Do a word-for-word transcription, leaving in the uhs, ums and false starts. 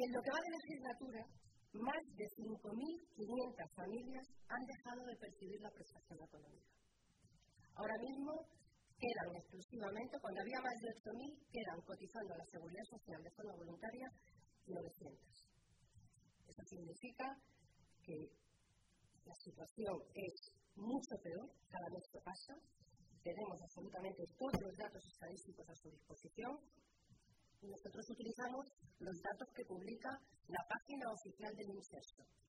en lo que va de legislatura, más de cinco mil quinientas familias han dejado de percibir la prestación económica. Ahora mismo quedan exclusivamente, cuando había más de ocho mil, quedan cotizando a la Seguridad Social de forma voluntaria novecientas. Eso significa que la situación es mucho peor cada vez que pasa. Tenemos absolutamente todos los datos estadísticos a su disposición y nosotros utilizamos los datos que publica la página oficial del INSERSO.